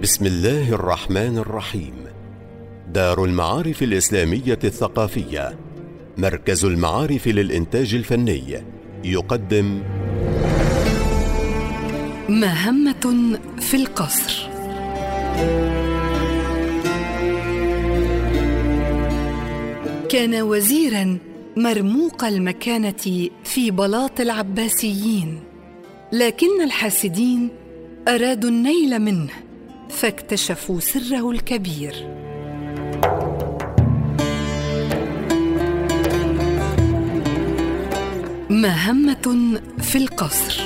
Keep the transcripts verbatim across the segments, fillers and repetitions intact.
بسم الله الرحمن الرحيم. دار المعارف الإسلامية الثقافية، مركز المعارف للإنتاج الفني، يقدم مهمة في القصر. كان وزيراً مرموق المكانة في بلاط العباسيين، لكن الحاسدين أرادوا النيل منه فاكتشفوا سره الكبير. مهمة في القصر.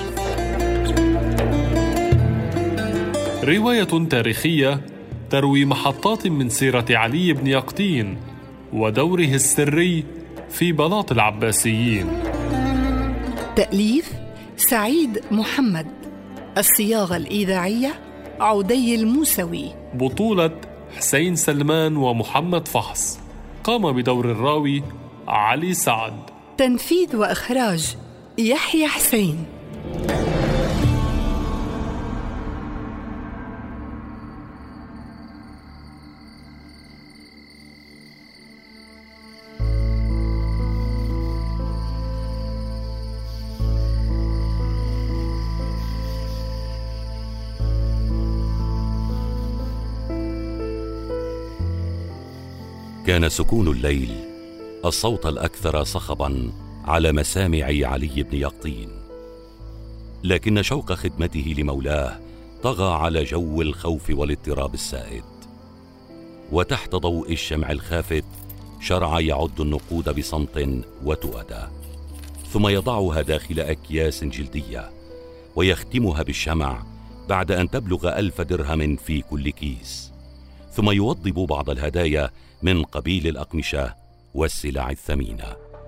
رواية تاريخية تروي محطات من سيرة علي بن يقطين ودوره السري في بلاط العباسيين. تأليف سعيد محمد. الصياغة الإذاعية عودي الموسوي. بطولة حسين سلمان ومحمد فحص. قام بدور الراوي علي سعد. تنفيذ وإخراج يحيى حسين. كان سكون الليل الصوت الأكثر صخباً على مسامع علي بن يقطين، لكن شوق خدمته لمولاه طغى على جو الخوف والاضطراب السائد. وتحت ضوء الشمع الخافت شرع يعد النقود بصمت وتؤدى، ثم يضعها داخل أكياس جلدية ويختمها بالشمع بعد أن تبلغ ألف درهم في كل كيس، ثم يوضب بعض الهدايا من قبيل الأقمشة والسلع الثمينة.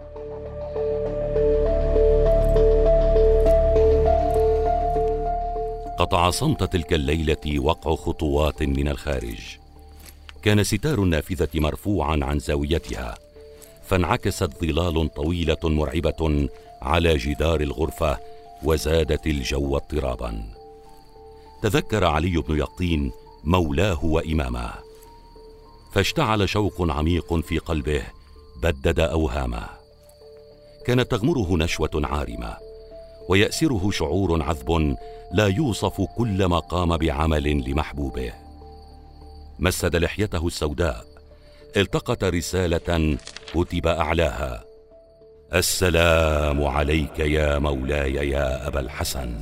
قطع صمت تلك الليلة وقع خطوات من الخارج. كان ستار النافذة مرفوعا عن زاويتها، فانعكست ظلال طويلة مرعبة على جدار الغرفة وزادت الجو اضطرابا. تذكر علي بن يقطين مولاه وإمامه، فاشتعل شوق عميق في قلبه بدد أوهامه. كانت تغمره نشوة عارمة ويأسره شعور عذب لا يوصف كلما قام بعمل لمحبوبه. مسد لحيته السوداء، التقط رسالة كتب أعلاها: السلام عليك يا مولاي يا أبا الحسن.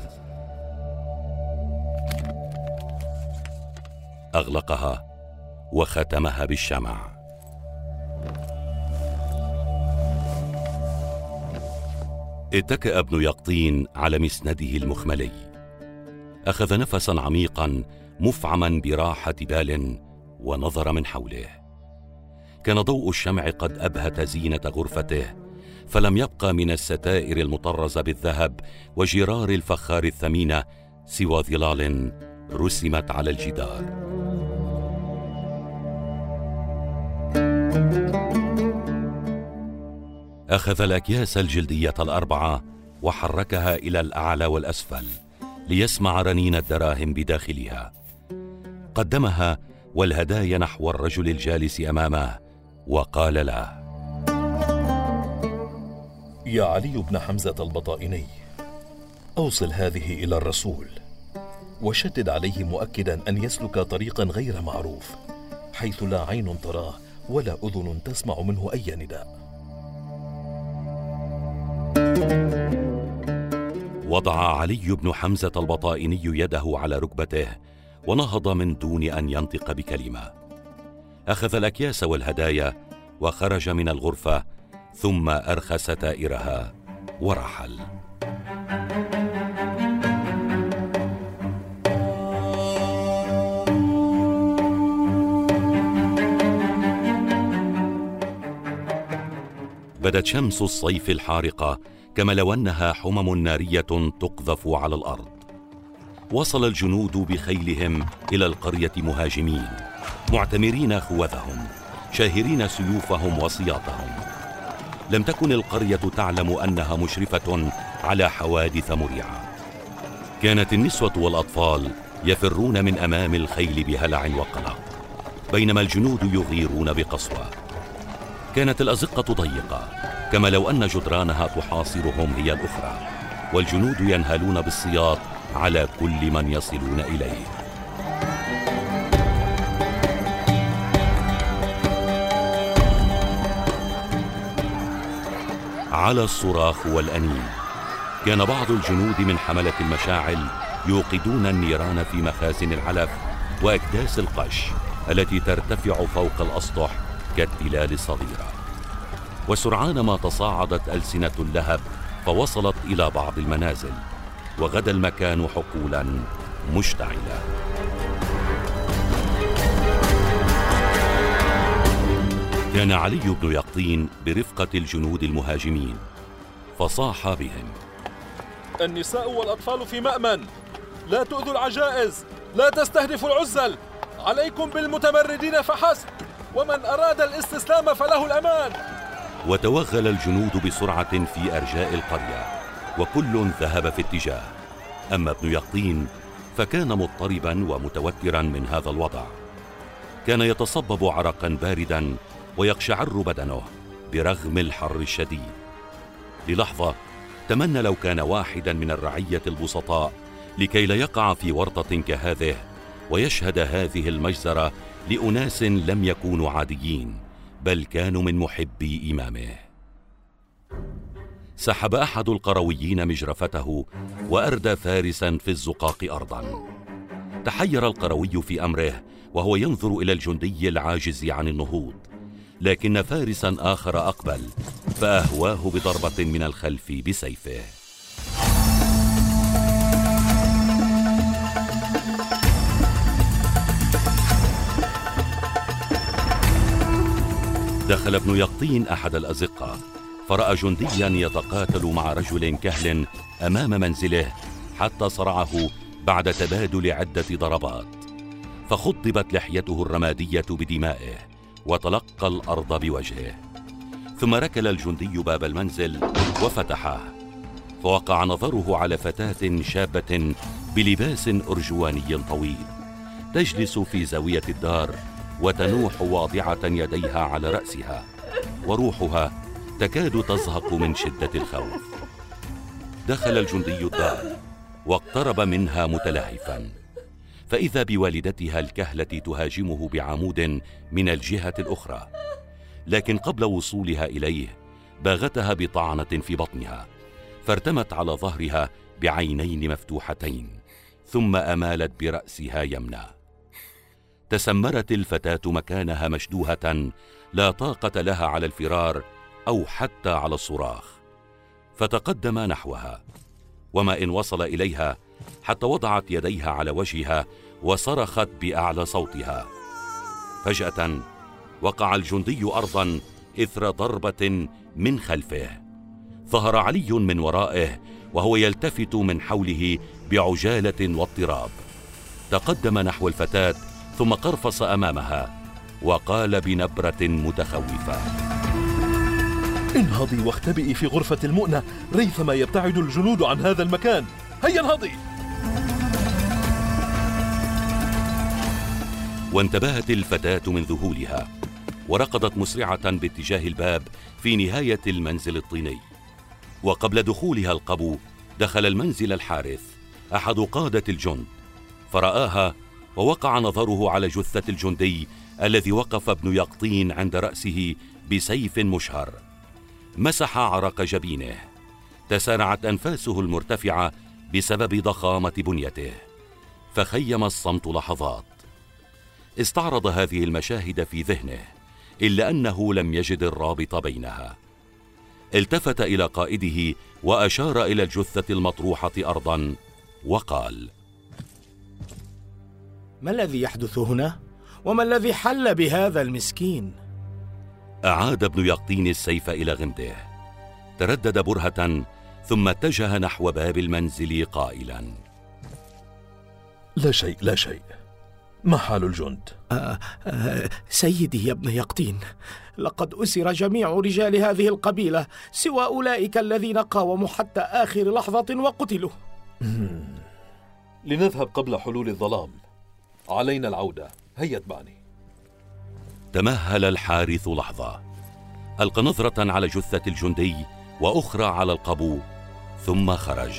أغلقها وختمها بالشمع. اتكأ ابن يقطين على مسنده المخملي، أخذ نفسا عميقا مفعما براحة بال ونظر من حوله. كان ضوء الشمع قد أبهت زينة غرفته، فلم يبقى من الستائر المطرزة بالذهب وجرار الفخار الثمينة سوى ظلال رسمت على الجدار. أخذ الأكياس الجلدية الأربعة وحركها إلى الأعلى والأسفل ليسمع رنين الدراهم بداخلها. قدمها والهدايا نحو الرجل الجالس أمامه وقال له: يا علي بن حمزة البطائني، أوصل هذه إلى الرسول، وشدد عليه مؤكدا أن يسلك طريقا غير معروف، حيث لا عين تراه ولا أذن تسمع منه أي نداء. وضع علي بن حمزة البطائني يده على ركبته ونهض من دون أن ينطق بكلمة. أخذ الأكياس والهدايا وخرج من الغرفة، ثم أرخى ستائرها ورحل. بدت شمس الصيف الحارقة كما لو أنها حمم نارية تقذف على الأرض. وصل الجنود بخيلهم إلى القرية مهاجمين، معتمرين خوذهم، شاهرين سيوفهم وسياطهم. لم تكن القرية تعلم أنها مشرفة على حوادث مريعة. كانت النسوة والأطفال يفرون من أمام الخيل بهلع وقلق، بينما الجنود يغيرون بقسوة. كانت الأزقة ضيقة، كما لو أن جدرانها تحاصرهم هي الأخرى، والجنود ينهلون بالسياط على كل من يصلون إليه. على الصراخ والأنين، كان بعض الجنود من حملة المشاعل يوقدون النيران في مخازن العلف وأكداس القش التي ترتفع فوق الأسطح كالتلال الصغيرة. وسرعان ما تصاعدت ألسنة اللهب فوصلت إلى بعض المنازل، وغدا المكان حقولا مشتعلة. كان علي بن يقطين برفقة الجنود المهاجمين، فصاح بهم: النساء والأطفال في مأمن، لا تؤذوا العجائز، لا تستهدفوا العزل، عليكم بالمتمردين فحسب، ومن أراد الاستسلام فله الأمان. وتوغل الجنود بسرعة في أرجاء القرية، وكل ذهب في اتجاه. أما ابن يقطين فكان مضطربا ومتوترا من هذا الوضع، كان يتصبب عرقا باردا ويقشعر بدنه برغم الحر الشديد. للحظة تمنى لو كان واحدا من الرعية البسطاء لكي لا يقع في ورطة كهذه ويشهد هذه المجزرة لأناس لم يكونوا عاديين، بل كانوا من محبي إمامه. سحب أحد القرويين مجرفته وأردى فارسا في الزقاق أرضا. تحير القروي في أمره وهو ينظر إلى الجندي العاجز عن النهوض، لكن فارسا آخر أقبل فأهواه بضربة من الخلف بسيفه. دخل ابن يقطين أحد الأزقة فرأى جنديا يتقاتل مع رجل كهل أمام منزله حتى صرعه بعد تبادل عدة ضربات، فخضبت لحيته الرمادية بدمائه وتلقى الأرض بوجهه. ثم ركل الجندي باب المنزل وفتحه، فوقع نظره على فتاة شابة بلباس أرجواني طويل تجلس في زاوية الدار وتنوح واضعة يديها على رأسها، وروحها تكاد تزهق من شدة الخوف. دخل الجندي الدار واقترب منها متلهفا، فإذا بوالدتها الكهلة تهاجمه بعمود من الجهة الأخرى، لكن قبل وصولها إليه باغتها بطعنة في بطنها، فارتمت على ظهرها بعينين مفتوحتين، ثم أمالت برأسها يمنى. تسمرت الفتاة مكانها مشدوهة لا طاقة لها على الفرار أو حتى على الصراخ، فتقدم نحوها، وما إن وصل إليها حتى وضعت يديها على وجهها وصرخت بأعلى صوتها. فجأة وقع الجندي أرضا إثر ضربة من خلفه، ظهر علي من ورائه وهو يلتفت من حوله بعجالة واضطراب. تقدم نحو الفتاة ثم قرفص أمامها وقال بنبرة متخوفة: انهضي واختبئي في غرفة المؤنة ريثما يبتعد الجنود عن هذا المكان، هيا انهضي. وانتبهت الفتاة من ذهولها وركضت مسرعة باتجاه الباب في نهاية المنزل الطيني. وقبل دخولها القبو دخل المنزل الحارث أحد قادة الجند، فرآها ووقع نظره على جثة الجندي الذي وقف ابن يقطين عند رأسه بسيف مشهر. مسح عرق جبينه، تسارعت أنفاسه المرتفعة بسبب ضخامة بنيته، فخيم الصمت لحظات. استعرض هذه المشاهد في ذهنه، إلا أنه لم يجد الرابط بينها. التفت إلى قائده وأشار إلى الجثة المطروحة أرضا وقال: ما الذي يحدث هنا؟ وما الذي حل بهذا المسكين؟ أعاد ابن يقطين السيف إلى غمده، تردد برهة ثم اتجه نحو باب المنزل قائلا: لا شيء لا شيء، ما حال الجند؟ آه آه سيدي يا ابن يقطين، لقد أسر جميع رجال هذه القبيلة سوى أولئك الذين قاوموا حتى آخر لحظة وقتلوا. لنذهب قبل حلول الظلام. علينا العودة، هيا اتبعني. تمهل الحارث لحظة، ألقى نظرة على جثة الجندي وأخرى على القبو، ثم خرج.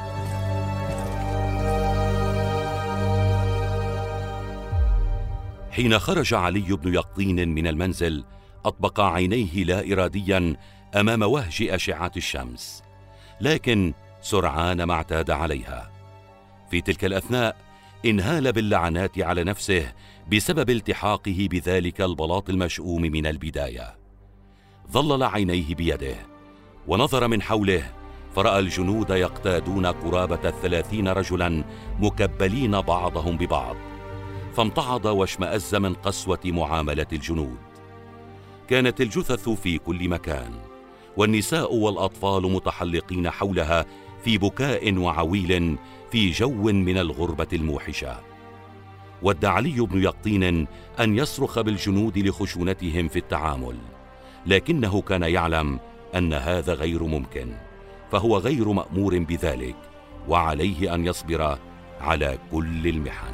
حين خرج علي بن يقطين من المنزل أطبق عينيه لا إراديا أمام وهج أشعة الشمس، لكن سرعان ما اعتاد عليها. في تلك الأثناء انهال باللعنات على نفسه بسبب التحاقه بذلك البلاط المشؤوم من البداية. ظلل عينيه بيده ونظر من حوله، فرأى الجنود يقتادون قرابة الثلاثين رجلا مكبلين بعضهم ببعض، فامتعض واشمأز من قسوة معاملة الجنود. كانت الجثث في كل مكان، والنساء والأطفال متحلقين حولها في بكاء وعويل في جو من الغربة الموحشة. ود علي بن يقطين أن يصرخ بالجنود لخشونتهم في التعامل، لكنه كان يعلم أن هذا غير ممكن، فهو غير مأمور بذلك، وعليه أن يصبر على كل المحن.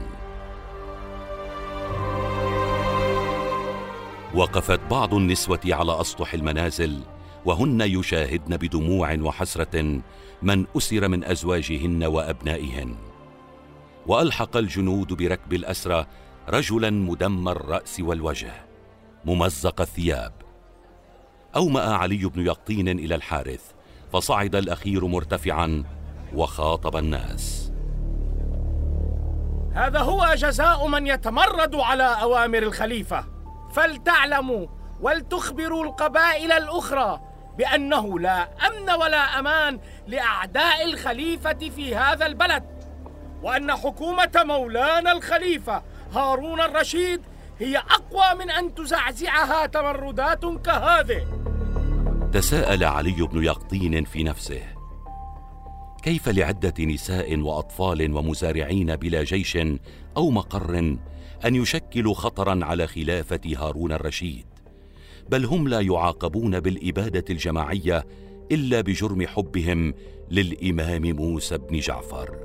وقفت بعض النسوة على أسطح المنازل وهن يشاهدن بدموع وحسرة من أسر من أزواجهن وأبنائهن. وألحق الجنود بركب الأسرى رجلا مدمر الرأس والوجه ممزق الثياب. أومأ علي بن يقطين إلى الحارث، فصعد الأخير مرتفعا وخاطب الناس: هذا هو جزاء من يتمرد على أوامر الخليفة، فلتعلموا ولتخبروا القبائل الأخرى بأنه لا أمن ولا أمان لأعداء الخليفة في هذا البلد، وأن حكومة مولانا الخليفة هارون الرشيد هي أقوى من أن تزعزعها تمردات كهذه. تساءل علي بن يقطين في نفسه: كيف لعدة نساء وأطفال ومزارعين بلا جيش أو مقر أن يشكلوا خطرا على خلافة هارون الرشيد، بل هم لا يعاقبون بالإبادة الجماعية إلا بجرم حبهم للإمام موسى بن جعفر.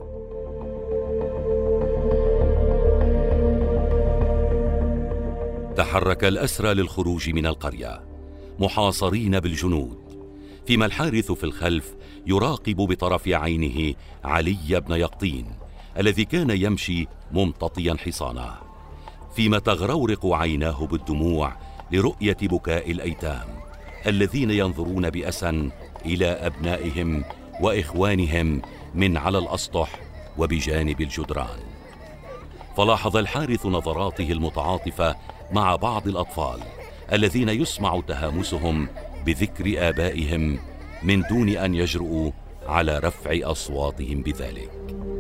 تحرك الأسرى للخروج من القرية محاصرين بالجنود، فيما الحارث في الخلف يراقب بطرف عينه علي بن يقطين الذي كان يمشي ممتطيا حصانه، فيما تغرورق عيناه بالدموع لرؤية بكاء الأيتام الذين ينظرون بأسى إلى أبنائهم وإخوانهم من على الأسطح وبجانب الجدران. فلاحظ الحارث نظراته المتعاطفة مع بعض الأطفال الذين يسمع تهامسهم بذكر آبائهم من دون أن يجرؤوا على رفع أصواتهم بذلك.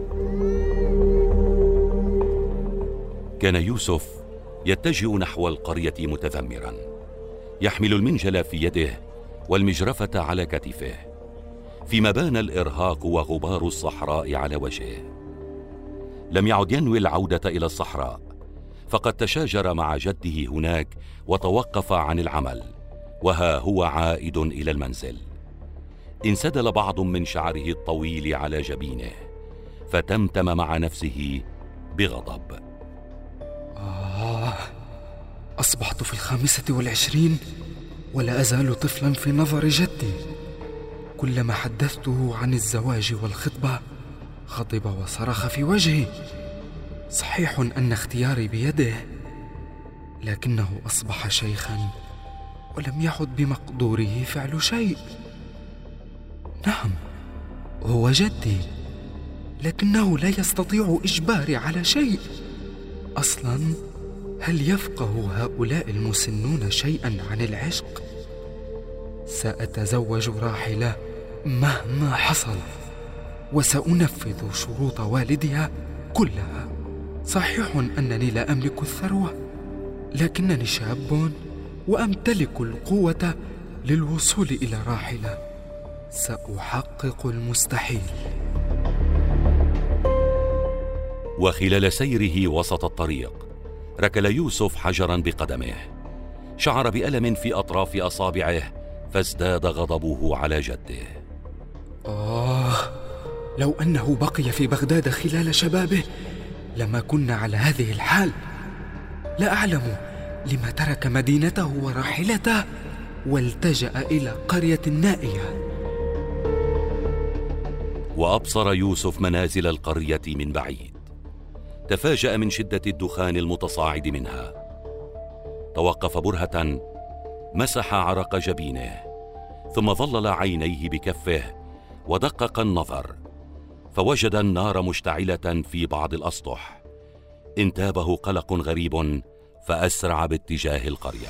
كان يوسف يتجه نحو القرية متذمرا، يحمل المنجل في يده والمجرفة على كتفه، فيما بان الإرهاق وغبار الصحراء على وجهه. لم يعد ينوي العودة إلى الصحراء، فقد تشاجر مع جده هناك وتوقف عن العمل، وها هو عائد إلى المنزل. انسدل بعض من شعره الطويل على جبينه، فتمتم مع نفسه بغضب: آه، أصبحت في الخامسة والعشرين ولا أزال طفلا في نظر جدي. كلما حدثته عن الزواج والخطبة غضب وصرخ في وجهي. صحيح أن اختياري بيده، لكنه أصبح شيخا ولم يعد بمقدوره فعل شيء. نعم، هو جدي، لكنه لا يستطيع إجباري على شيء. أصلا هل يفقه هؤلاء المسنون شيئا عن العشق؟ سأتزوج راحلة مهما حصل، وسأنفذ شروط والدها كلها. صحيح أنني لا أملك الثروة، لكنني شاب وأمتلك القوة للوصول إلى راحلة. سأحقق المستحيل. وخلال سيره وسط الطريق ركل يوسف حجرا بقدمه، شعر بألم في أطراف أصابعه، فازداد غضبه على جده. آه، لو أنه بقي في بغداد خلال شبابه لما كنا على هذه الحال. لا أعلم لما ترك مدينته وراحلته والتجأ إلى قرية نائية. وأبصر يوسف منازل القرية من بعيد، تفاجأ من شدة الدخان المتصاعد منها، توقف برهة، مسح عرق جبينه، ثم ظلل عينيه بكفه ودقق النظر، فوجد النار مشتعلة في بعض الأسطح. انتابه قلق غريب فأسرع باتجاه القرية.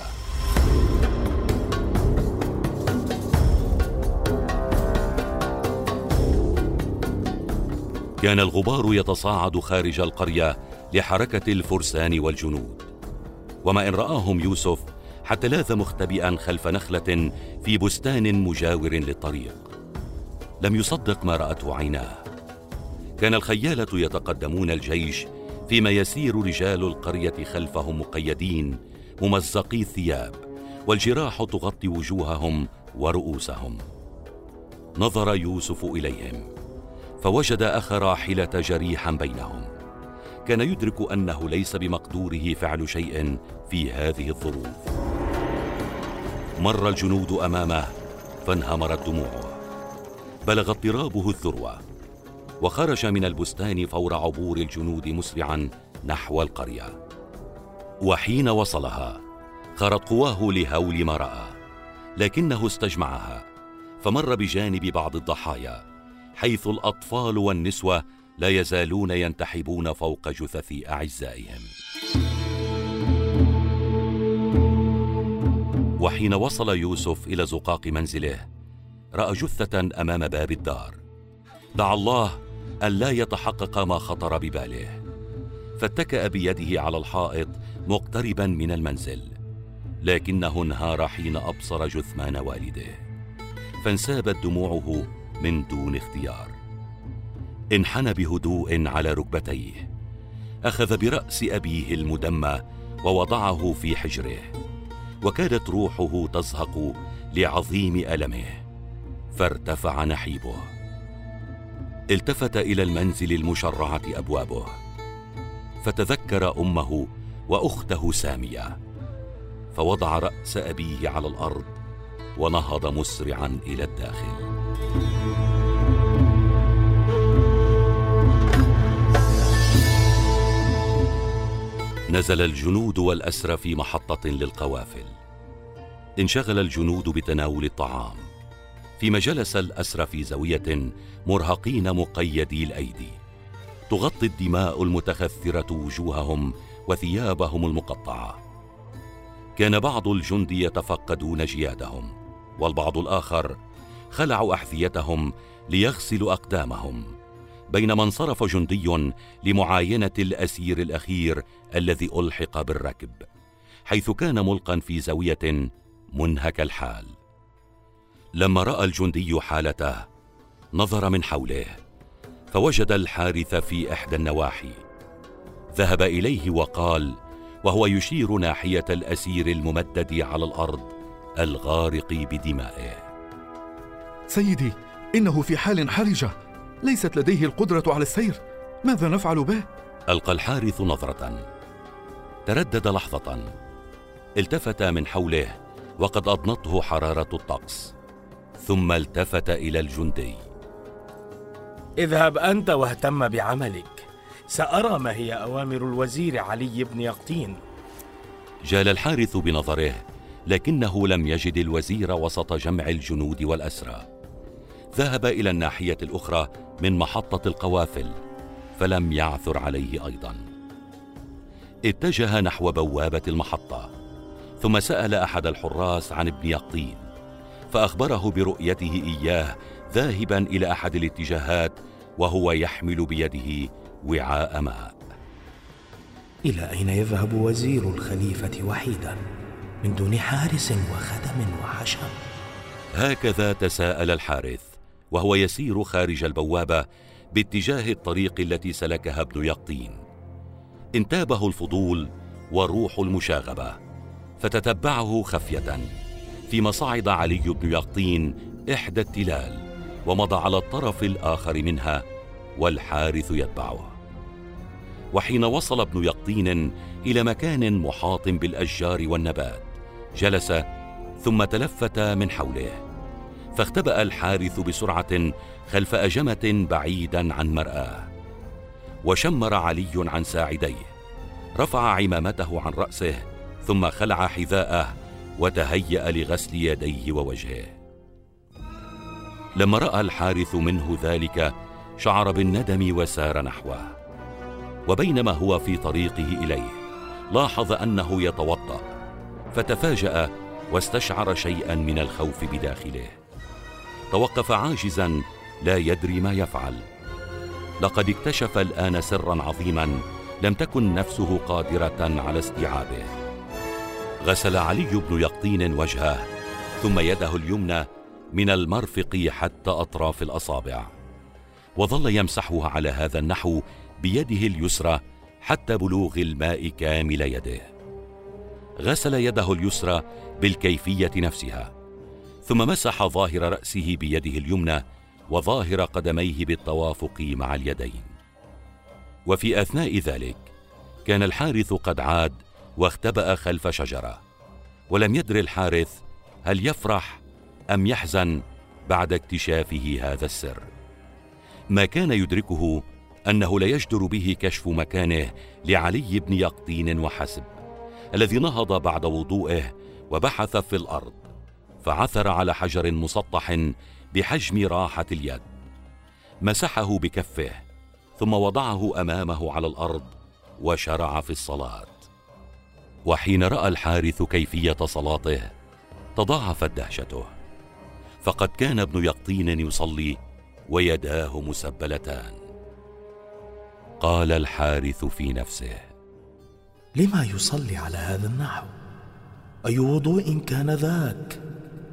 كان الغبار يتصاعد خارج القرية لحركة الفرسان والجنود، وما إن رآهم يوسف حتى لاذ مختبئا خلف نخلة في بستان مجاور للطريق. لم يصدق ما رأته عيناه. كان الخيالة يتقدمون الجيش فيما يسير رجال القرية خلفهم مقيدين ممزقي الثياب، والجراح تغطي وجوههم ورؤوسهم. نظر يوسف إليهم فوجد أخ راحلة جريحا بينهم. كان يدرك أنه ليس بمقدوره فعل شيء في هذه الظروف. مر الجنود أمامه فانهمرت دموعه، بلغ اضطرابه الذروة، وخرج من البستان فور عبور الجنود مسرعا نحو القرية. وحين وصلها خرت قواه لهول ما رأى، لكنه استجمعها فمر بجانب بعض الضحايا، حيث الأطفال والنسوة لا يزالون ينتحبون فوق جثث أعزائهم. وحين وصل يوسف إلى زقاق منزله رأى جثة أمام باب الدار. دعا الله أن لا يتحقق ما خطر بباله، فاتكأ بيده على الحائط مقتربا من المنزل، لكنه انهار حين أبصر جثمان والده، فانسابت دموعه من دون اختيار. انحنى بهدوء على ركبتيه، أخذ برأس أبيه المدمى ووضعه في حجره، وكادت روحه تزهق لعظيم ألمه، فارتفع نحيبه. التفت إلى المنزل المشرعة أبوابه، فتذكر أمه وأخته سامية، فوضع رأس أبيه على الأرض ونهض مسرعا إلى الداخل. نزل الجنود والأسرى في محطة للقوافل. انشغل الجنود بتناول الطعام، فيما جلس الأسرى في زاوية مرهقين مقيدي الأيدي، تغطي الدماء المتخثرة وجوههم وثيابهم المقطعة. كان بعض الجند يتفقدون جيادهم، والبعض الآخر خلعوا أحذيتهم ليغسلوا أقدامهم، بينما انصرف جندي لمعاينة الأسير الأخير الذي ألحق بالركب، حيث كان ملقا في زاوية منهك الحال. لما رأى الجندي حالته نظر من حوله فوجد الحارث في إحدى النواحي. ذهب إليه وقال وهو يشير ناحية الأسير الممدد على الأرض الغارق بدمائه: سيدي، إنه في حال حرجة، ليست لديه القدرة على السير، ماذا نفعل به؟ ألقى الحارث نظرة، تردد لحظة، التفت من حوله وقد أضنته حرارة الطقس، ثم التفت إلى الجندي: اذهب أنت واهتم بعملك، سأرى ما هي أوامر الوزير علي بن يقطين. جال الحارث بنظره، لكنه لم يجد الوزير وسط جمع الجنود والأسرى. ذهب إلى الناحية الأخرى من محطة القوافل، فلم يعثر عليه أيضا. اتجه نحو بوابة المحطة، ثم سأل أحد الحراس عن ابن يقطين، فأخبره برؤيته إياه ذاهبا إلى أحد الاتجاهات وهو يحمل بيده وعاء ماء. إلى أين يذهب وزير الخليفة وحيدا من دون حارس وخدم وحشم؟ هكذا تساءل الحارث وهو يسير خارج البوابة باتجاه الطريق التي سلكها ابن يقطين. انتابه الفضول وروح المشاغبة، فتتبعه خفية، فيما صعد علي بن يقطين إحدى التلال ومضى على الطرف الآخر منها والحارث يتبعه. وحين وصل ابن يقطين إلى مكان محاط بالأشجار والنبات جلس ثم تلفت من حوله، فاختبأ الحارث بسرعة خلف أجمة بعيدا عن مرآه، وشمر علي عن ساعديه، رفع عمامته عن رأسه ثم خلع حذاءه وتهيأ لغسل يديه ووجهه. لما رأى الحارث منه ذلك شعر بالندم وسار نحوه، وبينما هو في طريقه إليه لاحظ أنه يتوضأ، فتفاجأ واستشعر شيئا من الخوف بداخله. توقف عاجزا لا يدري ما يفعل. لقد اكتشف الآن سرا عظيما لم تكن نفسه قادرة على استيعابه. غسل علي بن يقطين وجهه ثم يده اليمنى من المرفق حتى أطراف الأصابع، وظل يمسحها على هذا النحو بيده اليسرى حتى بلوغ الماء كامل يده. غسل يده اليسرى بالكيفية نفسها، ثم مسح ظاهر رأسه بيده اليمنى وظاهر قدميه بالتوافق مع اليدين. وفي أثناء ذلك كان الحارث قد عاد واختبأ خلف شجرة، ولم يدر الحارث هل يفرح أم يحزن بعد اكتشافه هذا السر. ما كان يدركه أنه لا يجدر به كشف مكانه لعلي بن يقطين وحسب، الذي نهض بعد وضوئه وبحث في الأرض، فعثر على حجر مسطح بحجم راحة اليد، مسحه بكفه ثم وضعه أمامه على الأرض وشرع في الصلاة. وحين رأى الحارث كيفية صلاته تضاعفت دهشته، فقد كان ابن يقطين يصلي ويداه مسبلتان. قال الحارث في نفسه: لما يصلي على هذا النحو؟ أي وضوء كان ذاك؟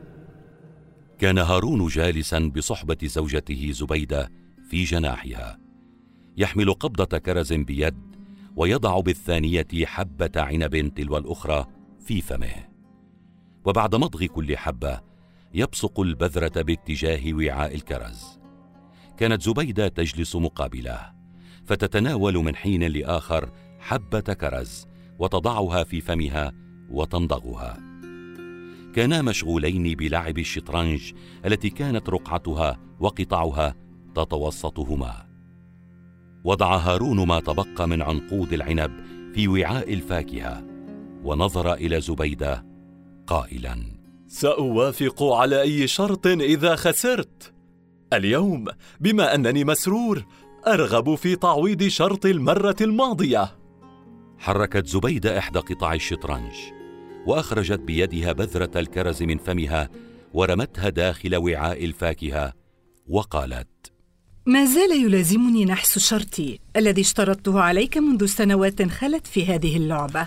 كان هارون جالسا بصحبة زوجته زبيدة في جناحها، يحمل قبضة كرز بيد ويضع بالثانية حبة عنب تلو الأخرى في فمه، وبعد مضغ كل حبة يبصق البذرة باتجاه وعاء الكرز. كانت زبيدة تجلس مقابله، فتتناول من حين لآخر حبة كرز وتضعها في فمها وتمضغها. كانا مشغولين بلعب الشطرنج التي كانت رقعتها وقطعها تتوسطهما. وضع هارون ما تبقى من عنقود العنب في وعاء الفاكهة، ونظر إلى زبيدة قائلا: سأوافق على أي شرط إذا خسرت. اليوم بما أنني مسرور أرغب في تعويض شرط المرة الماضية. حركت زبيدة إحدى قطع الشطرنج وأخرجت بيدها بذرة الكرز من فمها ورمتها داخل وعاء الفاكهة وقالت: ما زال يلازمني نحس شرطي الذي اشترطته عليك منذ سنوات خلت في هذه اللعبة.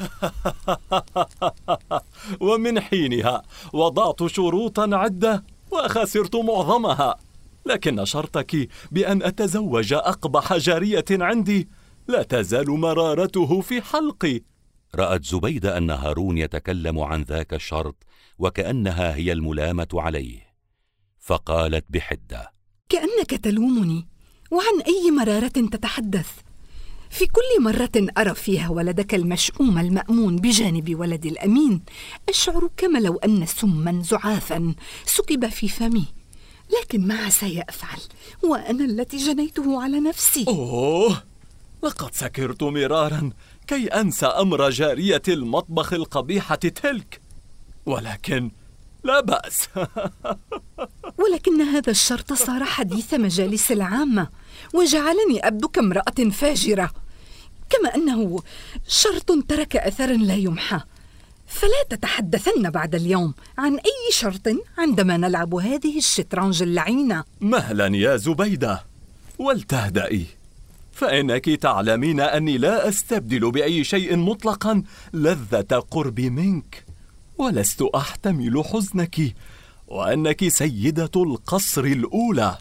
ومن حينها وضعت شروطا عدة وخسرت معظمها، لكن شرطك بأن أتزوج أقبح جارية عندي لا تزال مرارته في حلقي. رأت زبيدة أن هارون يتكلم عن ذاك الشرط وكأنها هي الملامة عليه، فقالت بحدة: كأنك تلومني، وعن أي مرارة تتحدث؟ في كل مرة أرى فيها ولدك المشؤوم المأمون بجانب ولدي الأمين أشعر كما لو أن سما زعافا سكب في فمي، لكن ما عسى أفعل وأنا التي جنيته على نفسي. أوه، لقد سكرت مرارا كي أنسى أمر جارية المطبخ القبيحة تلك، ولكن لا بأس. ولكن هذا الشرط صار حديث مجالس العامة وجعلني أبدو كامرأة فاجرة، كما أنه شرط ترك أثرا لا يمحى. فلا تتحدثن بعد اليوم عن أي شرط عندما نلعب هذه الشطرنج اللعينة. مهلا يا زبيدة، ولتهدئي، فإنك تعلمين أني لا أستبدل بأي شيء مطلقا لذة قربي منك، ولست أحتمل حزنك، وأنك سيدة القصر الأولى.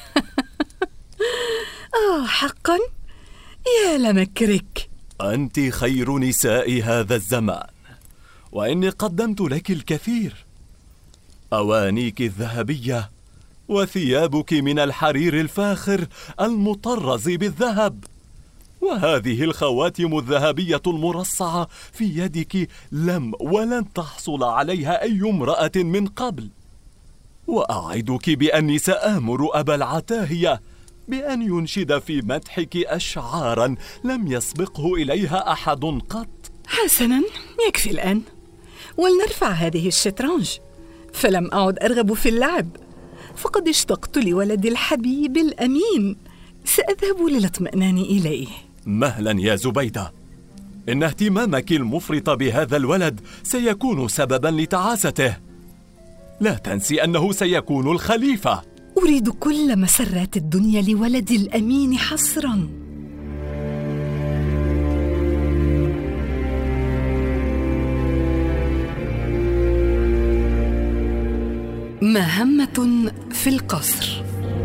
آه حقا؟ يا لمكرك، أنت خير نساء هذا الزمان، وإني قدمت لك الكثير. أوانيك الذهبية وثيابك من الحرير الفاخر المطرز بالذهب، وهذه الخواتم الذهبية المرصعة في يدك لم ولن تحصل عليها أي امرأة من قبل. وأعدك بأني سآمر أبا العتاهية بأن ينشد في مدحك أشعارا لم يسبقه إليها أحد قط. حسنا، يكفي الآن، ولنرفع هذه الشطرنج، فلم أعد أرغب في اللعب، فقد اشتقت لولد الحبيب الأمين. سأذهب للاطمئنان إليه. مهلا يا زبيدة، إن اهتمامك المفرط بهذا الولد سيكون سببا لتعاسته. لا تنسي أنه سيكون الخليفة. أريد كل مسرات الدنيا لولد الأمين حصرا. مهمة في القصر.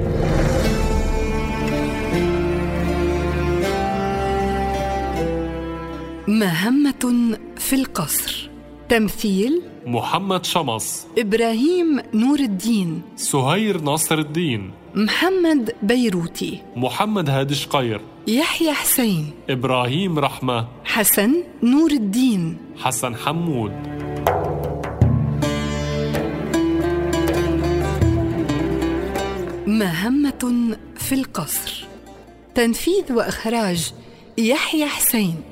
مهمة في القصر. تمثيل: محمد شمس، إبراهيم نور الدين، سهير ناصر الدين، محمد بيروتي، محمد هادي شقير، يحيى حسين، إبراهيم رحمة، حسن نور الدين، حسن حمود. مهمة في القصر. تنفيذ وإخراج: يحيى حسين.